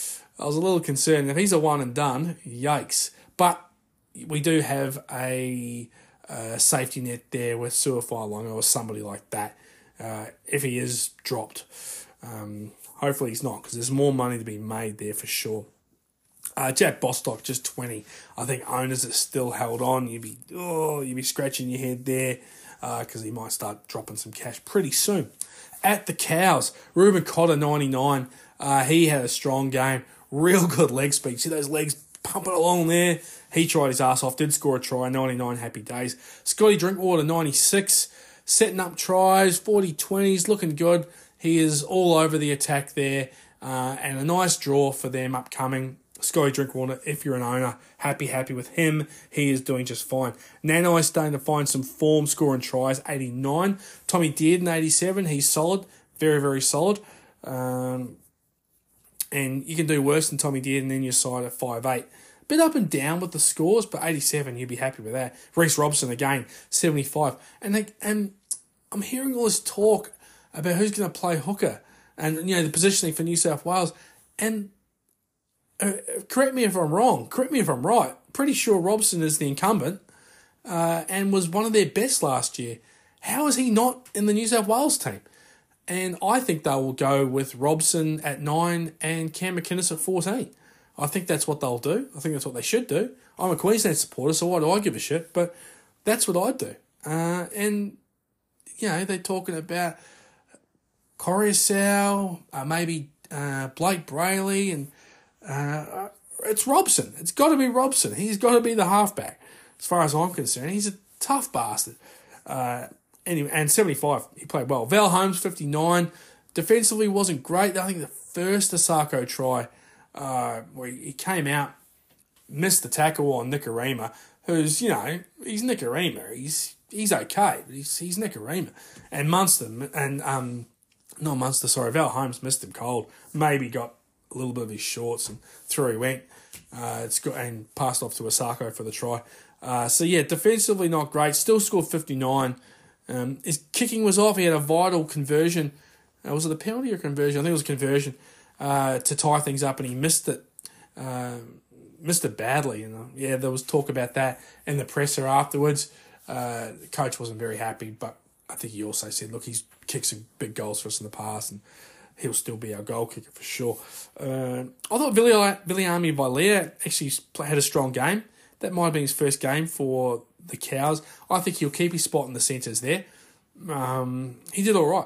I was a little concerned. If he's a one and done, yikes. But we do have a, a safety net there with Suafai Longo or somebody like that uh, if he is dropped. Um, hopefully he's not, because there's more money to be made there for sure. Uh, Jack Bostock, just twenty. I think owners are still held on. You'd be, oh, you'd be scratching your head there because uh, he might start dropping some cash pretty soon. At the Cows, Ruben Cotter, ninety-nine. Uh, he had a strong game. Real good leg speed. See those legs pumping along there? He tried his ass off. Did score a try. ninety-nine happy days. Scotty Drinkwater, ninety-six. Setting up tries. forty twenties. Looking good. He is all over the attack there. Uh, and a nice draw for them upcoming. Scotty Drinkwater, if you're an owner, happy, happy with him. He is doing just fine. Nanai starting to find some form, scoring tries, eighty-nine. Tommy Dearden, eighty-seven. He's solid. Very, very solid. Um, and you can do worse than Tommy Dearden in your side at five eight. Bit up and down with the scores, but eighty-seven, you'd be happy with that. Reece Robson, again, seventy-five. And they, and I'm hearing all this talk about who's going to play hooker and, you know, the positioning for New South Wales. And uh, correct me if I'm wrong, correct me if I'm right, pretty sure Robson is the incumbent uh, and was one of their best last year. How is he not in the New South Wales team? And I think they will go with Robson at nine and Cam McInnes at fourteen. I think that's what they'll do. I think that's what they should do. I'm a Queensland supporter, so why do I give a shit? But that's what I'd do. Uh, and, you know, they're talking about Coruscant, uh, maybe uh, Blake Brayley, and uh, it's Robson. It's got to be Robson. He's got to be the halfback, as far as I'm concerned. He's a tough bastard. Uh, anyway, and seventy-five, he played well. Val Holmes, fifty-nine. Defensively wasn't great. I think the first Asako try, uh, where he came out, missed the tackle on Nikorima, who's, you know, he's Nikorima. He's he's okay, but he's he's Nikorima. And Munster, and, um, not Munster, sorry, Val Holmes missed him cold. Maybe got a little bit of his shorts and through he went. Uh, it's got, and passed off to Asako for the try. Uh, so, yeah, defensively not great. Still scored fifty-nine. Um, his kicking was off. He had a vital conversion. Uh, was it a penalty or conversion? I think it was a conversion uh, to tie things up, and he missed it. Uh, missed it badly. You know? Yeah, there was talk about that in the presser afterwards. Uh, the coach wasn't very happy, but I think he also said, look, he's kicked some big goals for us in the past, and he'll still be our goal kicker for sure. Uh, I thought Viliami Vailea actually had a strong game. That might have been his first game for the Cows. I think he'll keep his spot in the centres there. Um, he did all right.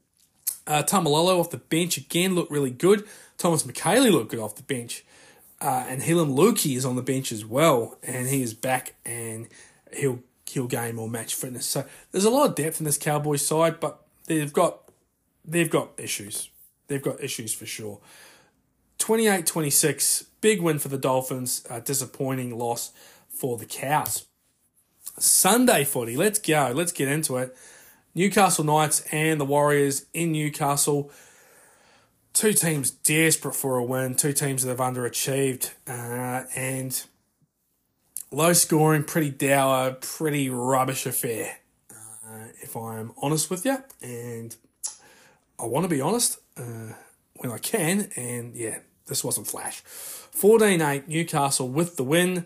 Uh, Tamalolo off the bench again looked really good. Thomas McKaylee looked good off the bench. Uh, and Helen Lukey is on the bench as well, and he is back, and he'll he'll gain more match fitness. So there's a lot of depth in this Cowboys side, but they've got they've got issues. They've got issues for sure. twenty-eight twenty-six, big win for the Dolphins. Uh, disappointing loss for the Cows. Sunday footy, let's go. Let's get into it. Newcastle Knights and the Warriors in Newcastle. Two teams desperate for a win. Two teams that have underachieved. Uh, and low scoring, pretty dour, pretty rubbish affair. Uh, if I'm honest with you. And I want to be honest uh, when I can. And yeah, this wasn't flash. fourteen eight Newcastle with the win.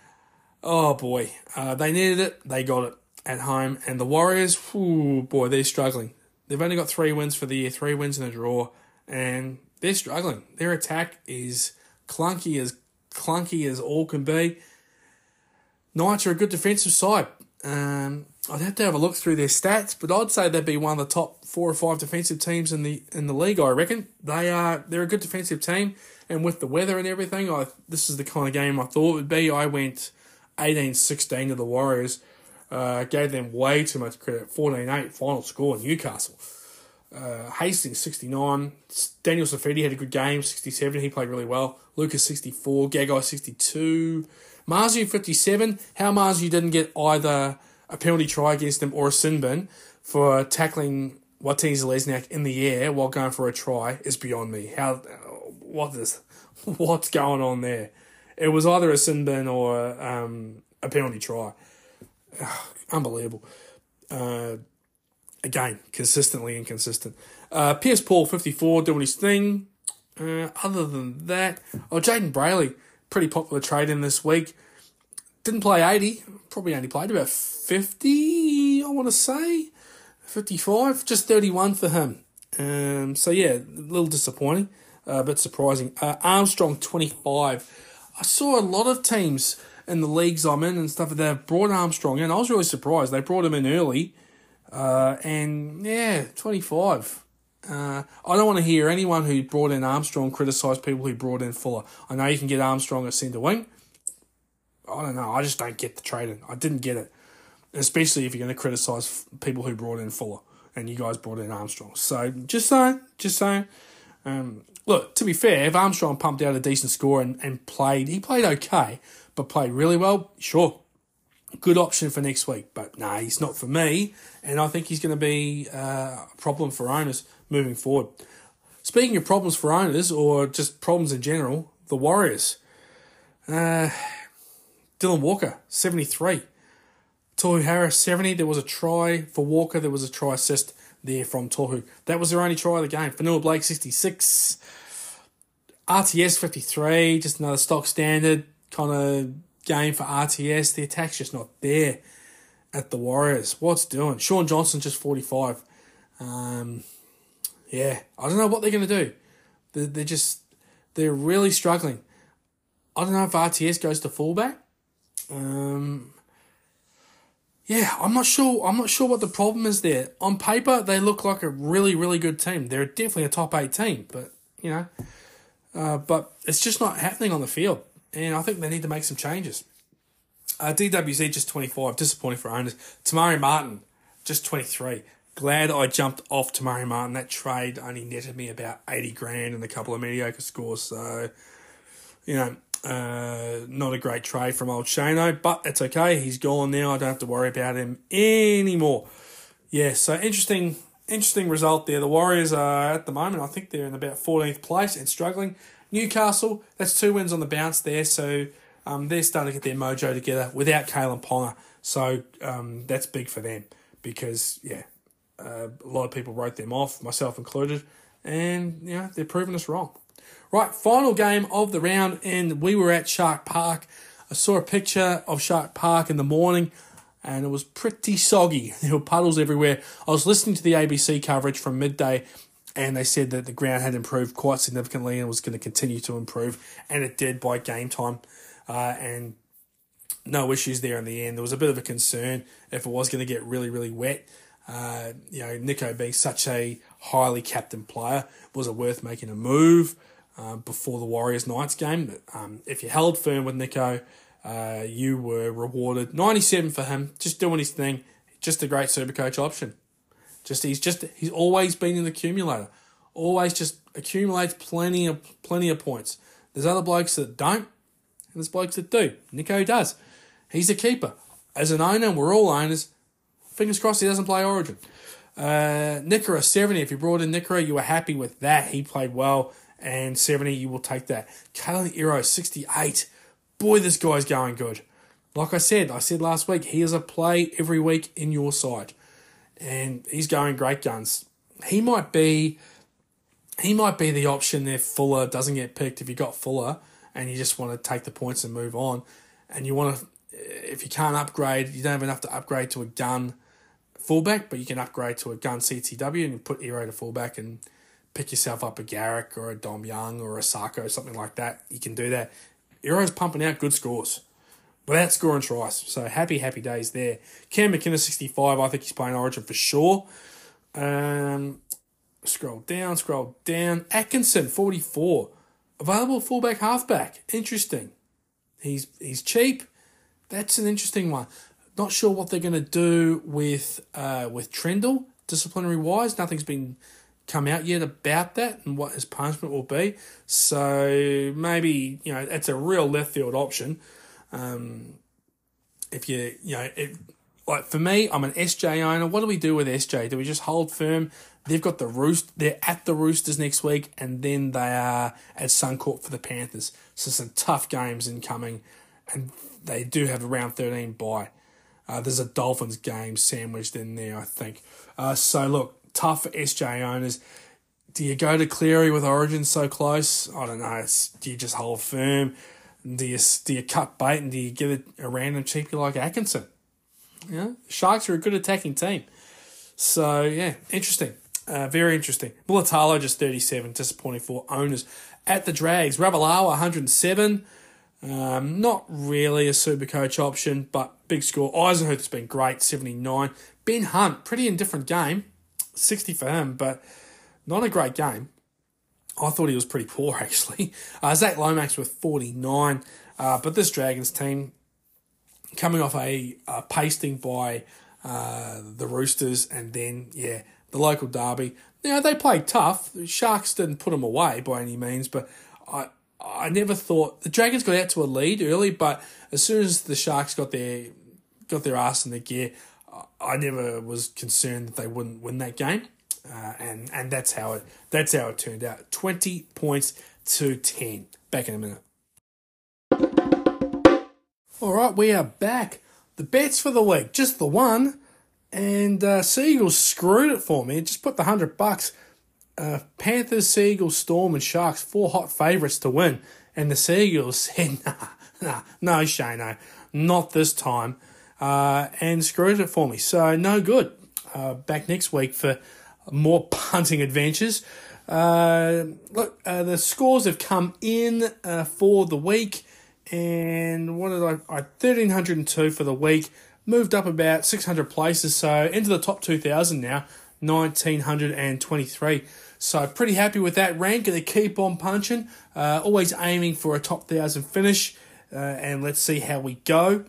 Oh boy, uh, they needed it. They got it at home. And the Warriors, whew, boy, they're struggling. They've only got three wins for the year, three wins in a draw. And they're struggling. Their attack is clunky as clunky as all can be. Knights are a good defensive side. Um, I'd have to have a look through their stats, but I'd say they'd be one of the top four or five defensive teams in the in the league. I reckon they are. They're a good defensive team, and with the weather and everything, I this is the kind of game I thought it would be. I went eighteen sixteen to the Warriors. Uh, gave them way too much credit. fourteen eight final score in Newcastle. Uh, Hastings sixty-nine. Daniel Safidi had a good game, sixty-seven. He played really well. Lucas sixty-four. Gagai sixty-two. Marzu fifty-seven. How Marzu didn't get either a penalty try against him or a sin bin for tackling Watene Zelezniak in the air while going for a try is beyond me. How what is what's going on there? It was either a sin bin or um, a penalty try. Ugh, unbelievable. Uh, Again, consistently inconsistent. Uh, Pierce Paul, fifty-four, doing his thing. Uh, other than that, oh, Jaden Brayley, pretty popular trade in this week. Didn't play eighty, probably only played about fifty, I want to say. fifty-five, just thirty-one for him. Um, so, yeah, a little disappointing, uh, a bit surprising. Uh, Armstrong, twenty-five. I saw a lot of teams in the leagues I'm in and stuff that have brought Armstrong in. I was really surprised. They brought him in early. Uh, and, yeah, twenty-five. Uh, I don't want to hear anyone who brought in Armstrong criticise people who brought in Fuller. I know you can get Armstrong at centre wing. I don't know. I just don't get the trading. I didn't get it. Especially if you're going to criticise people who brought in Fuller. And you guys brought in Armstrong. So, just saying. Just saying. Um, look, to be fair, if Armstrong pumped out a decent score and, and played, he played okay, but played really well, sure. Good option for next week, but no, nah, he's not for me, and I think he's going to be uh, a problem for owners moving forward. Speaking of problems for owners, or just problems in general, the Warriors. Uh, Dylan Walker, seventy-three. Tohu Harris, seventy. There was a try for Walker. There was a try assist there from Tohu. That was their only try of the game. Fanua Blake, sixty-six. R T S, fifty-three. Just another stock standard kind of game for R T S. The attack's just not there at the Warriors. What's doing? Sean Johnson, just forty-five. Um, yeah, I don't know what they're going to do. They're, they're just, they're really struggling. I don't know if R T S goes to fullback. Um, yeah, I'm not sure. I'm not sure what the problem is there. On paper, they look like a really, really good team. They're definitely a top eight team, but you know, uh, but it's just not happening on the field, and I think they need to make some changes. Uh, D W Z just twenty-five, disappointing for owners. Tamari Martin just twenty-three. Glad I jumped off Tamari Martin. That trade only netted me about eighty grand and a couple of mediocre scores. So, you know, uh, not a great trade from old Shano, but it's okay. He's gone now. I don't have to worry about him anymore. Yeah, so interesting, interesting result there. The Warriors are at the moment, I think they're in about fourteenth place and struggling. Newcastle, that's two wins on the bounce there. So um, they're starting to get their mojo together without Kalen Ponga. So um, that's big for them because, yeah, Uh, a lot of people wrote them off, myself included, and you know they're proving us wrong. Right, final game of the round, and we were at Shark Park. I saw a picture of Shark Park in the morning, and it was pretty soggy. There were puddles everywhere. I was listening to the A B C coverage from midday, and they said that the ground had improved quite significantly and was going to continue to improve, and it did by game time. Uh, and no issues there in the end. There was a bit of a concern if it was going to get really, really wet. Uh, you know, Nico being such a highly captain player, was it worth making a move uh, before the Warriors Knights game? But, um, if you held firm with Nico, uh, you were rewarded. ninety-seven for him, just doing his thing, just a great Supercoach option. Just he's just he's always been an accumulator, always just accumulates plenty of plenty of points. There's other blokes that don't, and there's blokes that do. Nico does. He's a keeper. As an owner, we're all owners. Fingers crossed he doesn't play Origin. Uh, Nikora, seventy. If you brought in Nikora, you were happy with that. He played well. And seventy, you will take that. Kalen Iro, sixty-eight. Boy, this guy's going good. Like I said, I said last week, he is a play every week in your side. And he's going great guns. He might be he might be the option if Fuller doesn't get picked. If you got Fuller and you just want to take the points and move on. And you want to, if you can't upgrade, you don't have enough to upgrade to a gun fullback, but you can upgrade to a gun C T W and you put Iro to fullback and pick yourself up a Garrick or a Dom Young or a Sarko, something like that. You can do that. Iro's pumping out good scores without scoring tries. So happy, happy days there. Cam McKinnon, sixty-five. I think he's playing Origin for sure. Um, scroll down, scroll down. Atkinson, forty-four. Available fullback, halfback. Interesting. He's he's cheap. That's an interesting one. Not sure what they're going to do with uh, with Trendle, disciplinary wise. Nothing's been come out yet about that and what his punishment will be. So maybe, you know, it's a real left field option. Um, if you, you know, it, like for me, I'm an S J owner. What do we do with S J? Do we just hold firm? They've got the Roost. They're at the Roosters next week, and then they are at Suncorp for the Panthers. So some tough games incoming, and they do have a round thirteen bye. Uh, there's a Dolphins game sandwiched in there, I think. Uh, so, look, tough for S J owners. Do you go to Cleary with Origin so close? I don't know. It's, do you just hold firm? Do you, do you cut bait and do you give it a random cheapie like Atkinson? You know, Sharks are a good attacking team. So, yeah, interesting. Uh, very interesting. Mulatalo just thirty-seven, disappointing for owners. At the Drags, Ravalawa one hundred seven. Um, not really a Supercoach option, but big score. Eisenhuth's been great, seventy-nine. Ben Hunt, pretty indifferent game, sixty for him, but not a great game. I thought he was pretty poor, actually. Uh, Zach Lomax with forty-nine. Uh, but this Dragons team, coming off a, a pasting by uh, the Roosters and then, yeah, the local derby. You know, they played tough. The Sharks didn't put them away by any means, but I... I never thought the Dragons got out to a lead early, but as soon as the Sharks got their got their ass in their gear, I never was concerned that they wouldn't win that game, uh, and and that's how it that's how it turned out. Twenty points to ten. Back in a minute. All right, we are back. the bets for the week, just the one, and uh, Seagulls screwed it for me. Just put the hundred bucks. Uh, Panthers, Seagulls, Storm, and Sharks, four hot favourites to win, and the Seagulls said, "Nah, nah, no, Shano, not this time," uh, and screwed it for me. So no good. Uh, back next week for more punting adventures. Uh, look, uh, the scores have come in uh, for the week, and what did I? I thirteen hundred two for the week. Moved up about six hundred places, so into the top two thousand now, nineteen twenty-three. So pretty happy with that rank. Going to keep on punching. Uh, always aiming for a top one thousand finish, uh, and let's see how we go.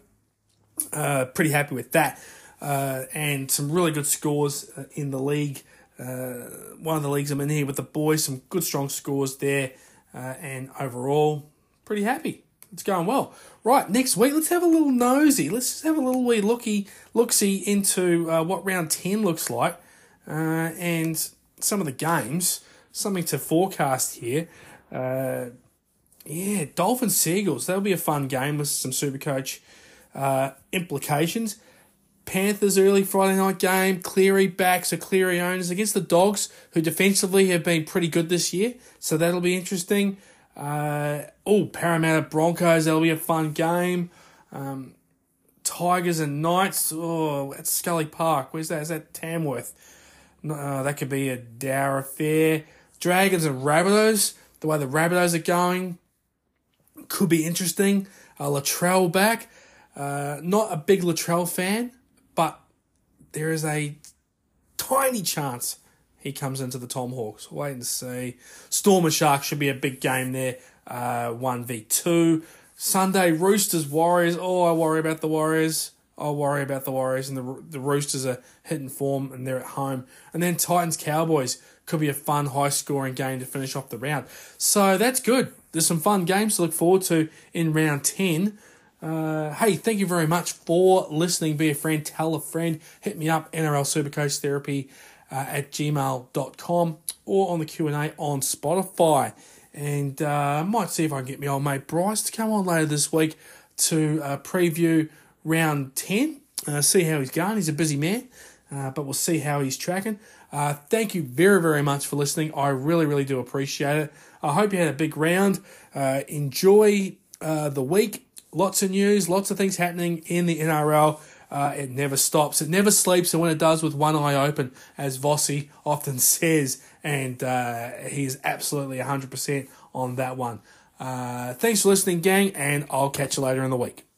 Uh, pretty happy with that. Uh, and some really good scores uh, in the league. Uh, one of the leagues I'm in here with the boys, some good strong scores there, uh, and overall, pretty happy. It's going well. Right, next week, let's have a little nosy. Let's just have a little wee looky, look-see into uh, what round ten looks like, uh, and some of the games, something to forecast here. Uh, yeah, Dolphins Seagulls, that'll be a fun game with some Supercoach uh, implications. Panthers early Friday night game, Cleary back, so Cleary owners against the Dogs, who defensively have been pretty good this year, so that'll be interesting. Uh, oh, Parramatta Broncos, that'll be a fun game. Um, Tigers and Knights, oh, at Scully Park, where's that? Is that Tamworth? No, uh, that could be a dour affair. Dragons and Rabbitohs, the way the Rabbitohs are going, could be interesting. Uh, Latrell back, uh, not a big Latrell fan, but there is a tiny chance he comes into the Tomahawks. Wait and see. Storm and Sharks should be a big game there. Uh, one v two. Sunday, Roosters, Warriors. Oh, I worry about the Warriors. I worry about the Warriors. And the the Roosters are hitting form and they're at home. And then Titans, Cowboys. Could be a fun, high-scoring game to finish off the round. So that's good. There's some fun games to look forward to in round ten. Uh, hey, thank you very much for listening. Be a friend, tell a friend. Hit me up, N R L Supercoach Therapy uh, at gmail dot com or on the Q and A on Spotify. And uh, I might see if I can get my old mate Bryce to come on later this week to uh, preview round ten. Uh, see how he's going. He's a busy man, uh, but we'll see how he's tracking. Uh, thank you very, very much for listening. I really, really do appreciate it. I hope you had a big round. Uh, enjoy uh, the week. Lots of news, lots of things happening in the N R L. Uh, it never stops. It never sleeps, and when it does, with one eye open, as Vossi often says, and uh, he's absolutely one hundred percent on that one. Uh, thanks for listening, gang, and I'll catch you later in the week.